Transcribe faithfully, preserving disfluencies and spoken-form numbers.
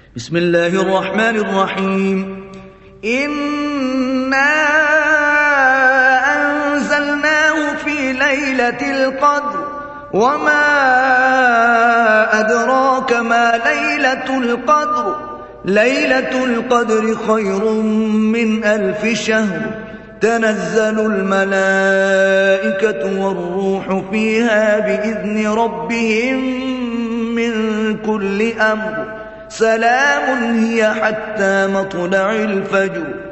بسم الله الرحمن الرحيم إنا أنزلناه في ليلة القدر وما أدراك ما ليلة القدر ليلة القدر خير من ألف شهر تنزل الملائكة والروح فيها بإذن ربهم من كل أمر سلام هي حتى مطلع الفجر